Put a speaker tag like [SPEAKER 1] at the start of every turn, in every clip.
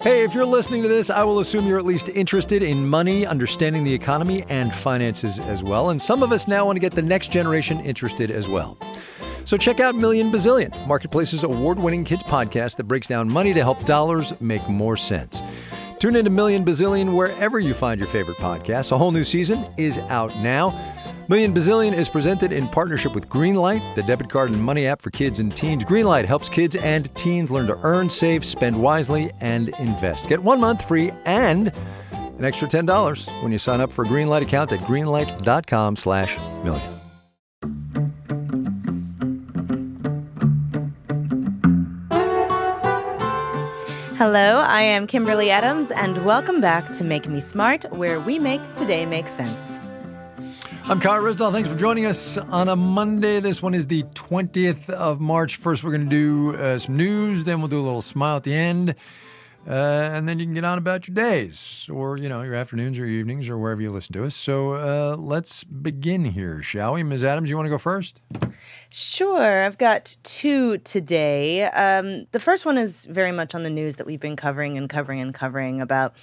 [SPEAKER 1] Hey, if you're listening to this, I will assume you're at least interested in money, understanding the economy, and finances as well. And some of us now want to get the next generation interested as well. So check out Million Bazillion, Marketplace's award-winning kids podcast that breaks down money to help dollars make more sense. Tune into Million Bazillion wherever you find your favorite podcasts. A whole new season is out now. Million Bazillion is presented in partnership with Greenlight, the debit card and money app for kids and teens. Greenlight helps kids and teens learn to earn, save, spend wisely, and invest. Get 1 month free and an extra $10 when you sign up for a Greenlight account at greenlight.com/million.
[SPEAKER 2] Hello, I am Kimberly Adams, and welcome back to Make Me Smart, where we make today make sense.
[SPEAKER 1] I'm Kyle Risdall. Thanks for joining us on a Monday. This one is the 20th of March. First, we're going to do some news. Then we'll do a little smile at the end. And then you can get on about your days or, your afternoons or evenings or wherever you listen to us. So let's begin here, shall we? Ms. Adams, you want to go first?
[SPEAKER 2] Sure. I've got two today. The first one is very much on the news that we've been covering about,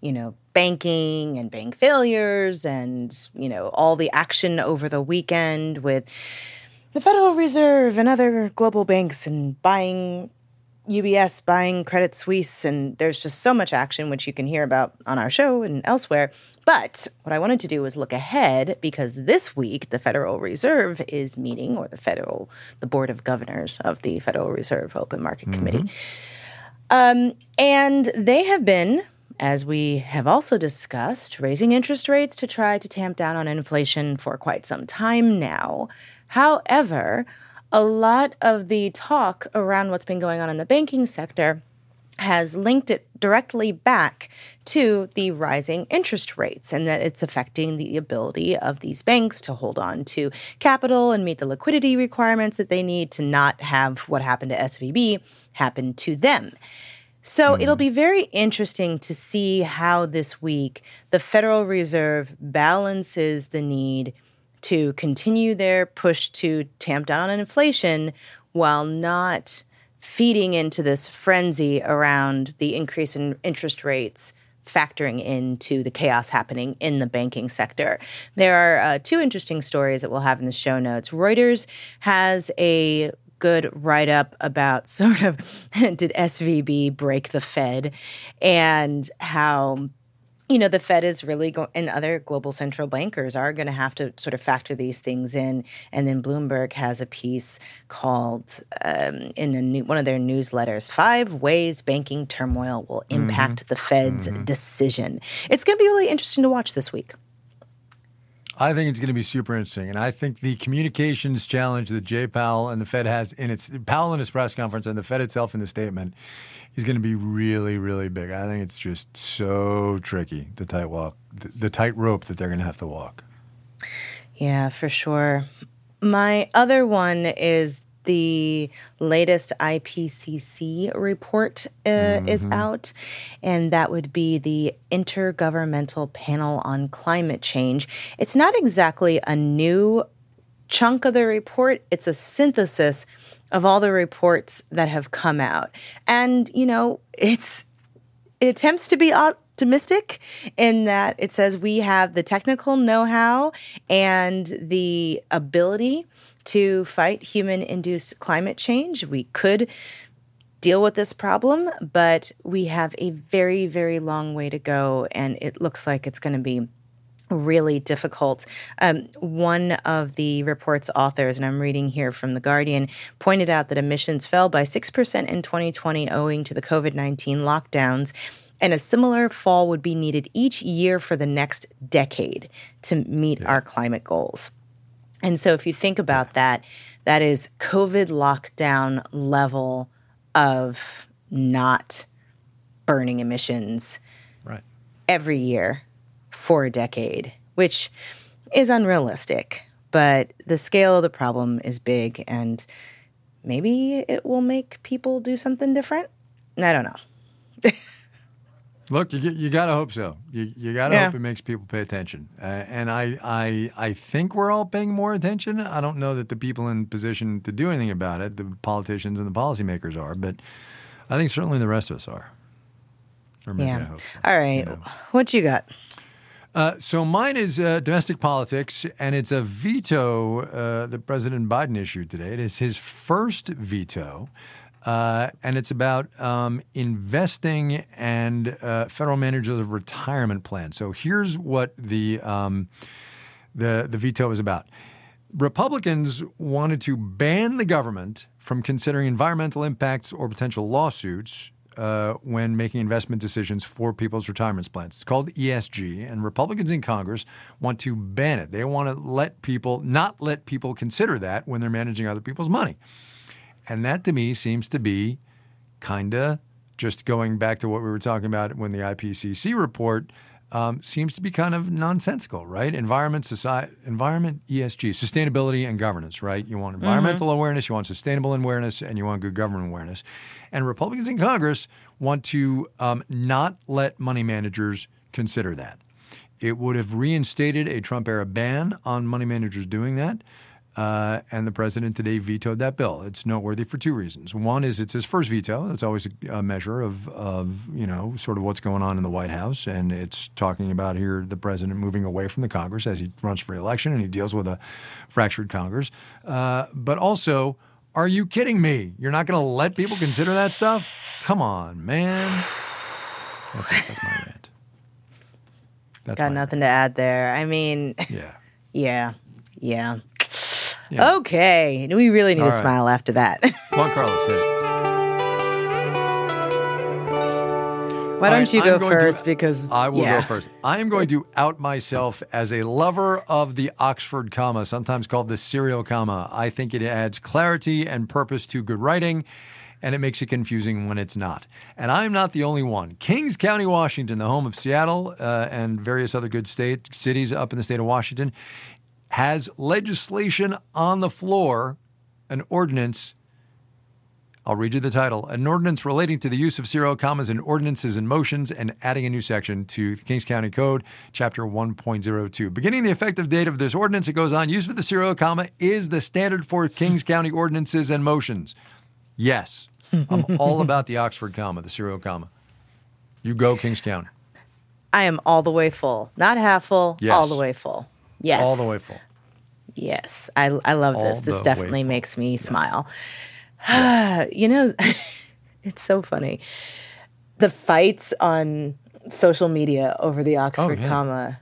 [SPEAKER 2] banking and bank failures and, all the action over the weekend with the Federal Reserve and other global banks and buying UBS, buying Credit Suisse, and there's just so much action, which you can hear about on our show and elsewhere. But what I wanted to do was look ahead, because this week the Federal Reserve is meeting, or the Board of Governors of the Federal Reserve Open Market Committee. And they have been, as we have also discussed, raising interest rates to try to tamp down on inflation for quite some time now. However, a lot of the talk around what's been going on in the banking sector has linked it directly back to the rising interest rates, and that it's affecting the ability of these banks to hold on to capital and meet the liquidity requirements that they need to not have what happened to SVB happen to them. So it'll be very interesting to see how this week the Federal Reserve balances the need to continue their push to tamp down on inflation while not feeding into this frenzy around the increase in interest rates factoring into the chaos happening in the banking sector. There are two interesting stories that we'll have in the show notes. Reuters has a good write-up about sort of did SVB break the Fed, and how the Fed is really going, and other global central bankers are going to have to sort of factor these things in. And then Bloomberg has a piece called, in one of their newsletters, 5 Ways Banking Turmoil Will Impact the Fed's Decision. It's going to be really interesting to watch this week.
[SPEAKER 1] I think it's going to be super interesting. And I think the communications challenge that Jay Powell and the Fed has Powell in his press conference and the Fed itself in the statement is going to be really, really big. I think it's just so tricky, the tightrope that they're going to have to walk.
[SPEAKER 2] Yeah, for sure. My other one is the latest IPCC report is out, and that would be the Intergovernmental Panel on Climate Change. It's not exactly a new chunk of the report. It's a synthesis of all the reports that have come out. And, it attempts to be optimistic in that it says we have the technical know-how and the ability to fight human-induced climate change. We could deal with this problem, but we have a very, very long way to go, and it looks like it's going to be really difficult. One of the report's authors, and I'm reading here from The Guardian, pointed out that emissions fell by 6% in 2020 owing to the COVID-19 lockdowns, and a similar fall would be needed each year for the next decade to meet our climate goals. And so if you think about that, that is COVID lockdown level of not burning emissions every year for a decade, which is unrealistic. But the scale of the problem is big, and maybe it will make people do something different. I don't know.
[SPEAKER 1] Look, you got to hope so. You got to hope it makes people pay attention. And I think we're all paying more attention. I don't know that the people in position to do anything about it, the politicians and the policymakers are, but I think certainly the rest of us are. Or maybe I
[SPEAKER 2] Yeah.
[SPEAKER 1] hope so.
[SPEAKER 2] All right. What you got?
[SPEAKER 1] So mine is domestic politics, and it's a veto that President Biden issued today. It is his first veto, and it's about investing and federal managers of retirement plans. So here's what the veto is about. Republicans wanted to ban the government from considering environmental impacts or potential lawsuits when making investment decisions for people's retirement plans. It's called ESG, and Republicans in Congress want to ban it. They want to not let people consider that when they're managing other people's money. And that to me seems to be kind of just going back to what we were talking about when the IPCC report seems to be kind of nonsensical, right? Environment, ESG, sustainability and governance, right? You want environmental awareness, you want sustainable awareness, and you want good government awareness. And Republicans in Congress want to not let money managers consider that. It would have reinstated a Trump-era ban on money managers doing that. And the president today vetoed that bill. It's noteworthy for two reasons. One is it's his first veto. That's always a measure of sort of what's going on in the White House. And it's talking about here the president moving away from the Congress as he runs for re-election and he deals with a fractured Congress. But also, are you kidding me? You're not going to let people consider that stuff? Come on, man. That's my rant.
[SPEAKER 2] Got nothing to add there. I mean, yeah. Yeah. Okay. We really need to smile after that.
[SPEAKER 1] Juan Carlos, hit it.
[SPEAKER 2] Why don't you go first? Because
[SPEAKER 1] I will go first. I am going to out myself as a lover of the Oxford comma, sometimes called the serial comma. I think it adds clarity and purpose to good writing, and it makes it confusing when it's not. And I'm not the only one. Kings County, Washington, the home of Seattle and various other good cities up in the state of Washington, has legislation on the floor, an ordinance. I'll read you the title. An ordinance relating to the use of serial commas in ordinances and motions and adding a new section to the Kings County Code, Chapter 1.02. Beginning the effective date of this ordinance, it goes on, use of the serial comma is the standard for Kings County ordinances and motions. Yes, I'm all about the Oxford comma, the serial comma. You go, Kings County.
[SPEAKER 2] I am all the way full. Not half full, all the way full. Yes.
[SPEAKER 1] All the way full.
[SPEAKER 2] Yes. I love this. This definitely makes me smile. It's so funny. The fights on social media over the Oxford comma,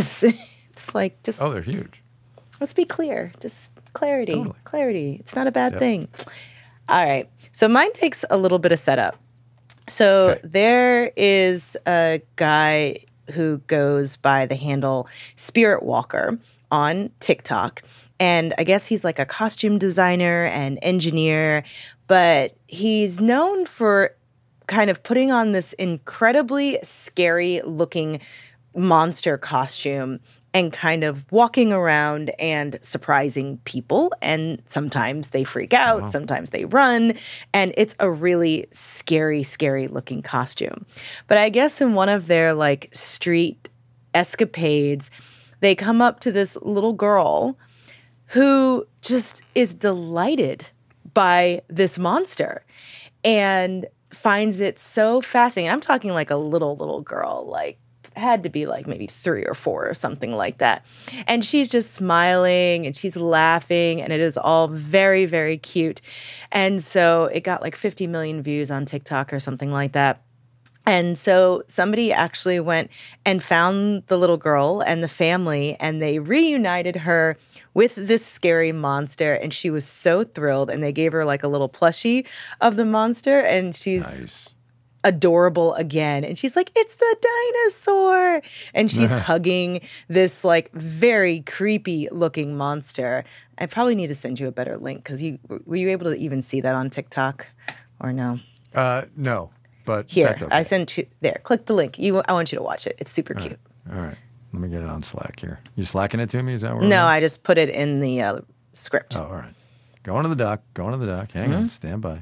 [SPEAKER 1] they're huge.
[SPEAKER 2] Let's be clear. Just clarity.
[SPEAKER 1] Totally.
[SPEAKER 2] Clarity. It's not a bad thing. All right. So mine takes a little bit of setup. So there is a guy who goes by the handle Spirit Walker on TikTok. And I guess he's like a costume designer and engineer, but he's known for kind of putting on this incredibly scary looking monster costume and kind of walking around and surprising people. And sometimes they freak out, sometimes they run. And it's a really scary, scary looking costume. But I guess in one of their like street escapades, they come up to this little girl who just is delighted by this monster and finds it so fascinating. I'm talking like a little girl, like had to be like maybe 3 or 4 or something like that. And she's just smiling and she's laughing and it is all very, very cute. And so it got like 50 million views on TikTok or something like that. And so somebody actually went and found the little girl and the family, and they reunited her with this scary monster. And she was so thrilled. And they gave her like a little plushie of the monster, and she's adorable again. And she's like, "It's the dinosaur!" And she's hugging this like very creepy looking monster. I probably need to send you a better link because were you able to even see that on TikTok or no?
[SPEAKER 1] No. But
[SPEAKER 2] here,
[SPEAKER 1] that's okay.
[SPEAKER 2] I sent you there. Click the link. I want you to watch it. It's super cute.
[SPEAKER 1] All right. Let me get it on Slack here. You slacking it to me? Is that where?
[SPEAKER 2] No, I just put it in the script.
[SPEAKER 1] Oh, all right. Going to the dock. Hang on. Stand by.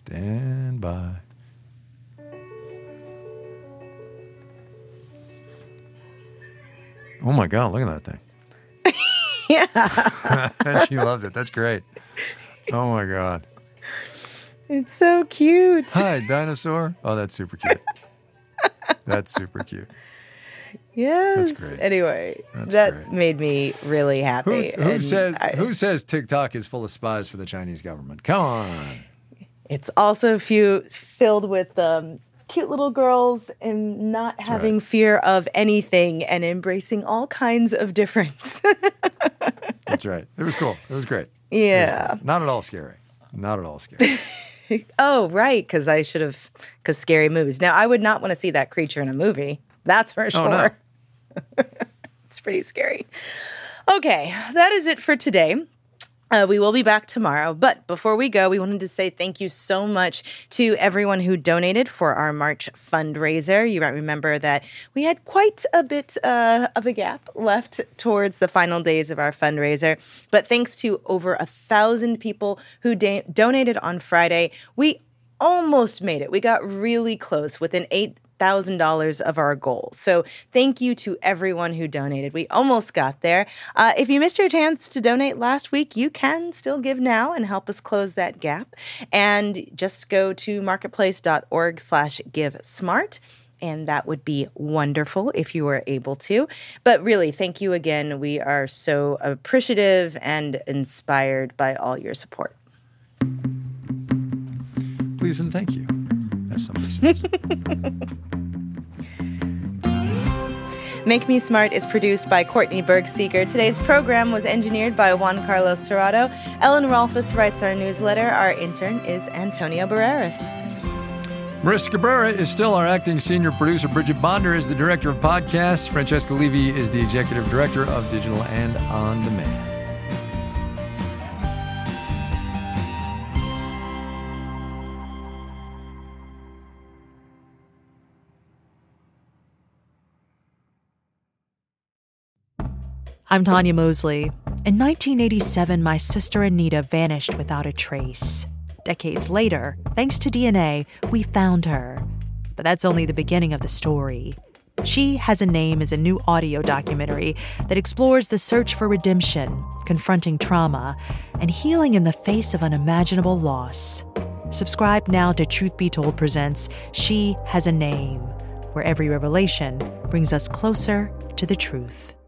[SPEAKER 1] Oh my God! Look at that thing.
[SPEAKER 2] Yeah.
[SPEAKER 1] She loves it. That's great. Oh my God.
[SPEAKER 2] It's so cute.
[SPEAKER 1] Hi, dinosaur. Oh, that's super cute. That's super cute.
[SPEAKER 2] Yes.
[SPEAKER 1] That's great.
[SPEAKER 2] Anyway,
[SPEAKER 1] That's
[SPEAKER 2] that
[SPEAKER 1] great.
[SPEAKER 2] made me really happy.
[SPEAKER 1] Who says TikTok is full of spies for the Chinese government? Come on.
[SPEAKER 2] It's also filled with cute little girls and not having fear of anything and embracing all kinds of difference.
[SPEAKER 1] That's right. It was cool. It was great.
[SPEAKER 2] Yeah.
[SPEAKER 1] Was not at all scary. Not at all scary.
[SPEAKER 2] Oh, right. Because scary movies. Now, I would not want to see that creature in a movie. That's for sure.
[SPEAKER 1] Oh, no.
[SPEAKER 2] It's pretty scary. Okay, that is it for today. We will be back tomorrow. But before we go, we wanted to say thank you so much to everyone who donated for our March fundraiser. You might remember that we had quite a bit of a gap left towards the final days of our fundraiser. But thanks to over 1,000 people who donated on Friday, we almost made it. We got really close, within $8,000 of our goal. So thank you to everyone who donated. We almost got there. If you missed your chance to donate last week, you can still give now and help us close that gap. And just go to marketplace.org/GiveSmart. And that would be wonderful if you were able to. But really, thank you again. We are so appreciative and inspired by all your support.
[SPEAKER 1] Please and thank you, as somebody says.
[SPEAKER 2] Make Me Smart is produced by Courtney Berg-Seeger. Today's program was engineered by Juan Carlos Torrado. Ellen Rolfes writes our newsletter. Our intern is Antonio Barreras.
[SPEAKER 1] Marissa Cabrera is still our acting senior producer. Bridget Bonder is the director of podcasts. Francesca Levy is the executive director of Digital and On Demand.
[SPEAKER 3] I'm Tanya Mosley. In 1987, my sister Anita vanished without a trace. Decades later, thanks to DNA, we found her. But that's only the beginning of the story. She Has a Name is a new audio documentary that explores the search for redemption, confronting trauma, and healing in the face of unimaginable loss. Subscribe now to Truth Be Told presents She Has a Name, where every revelation brings us closer to the truth.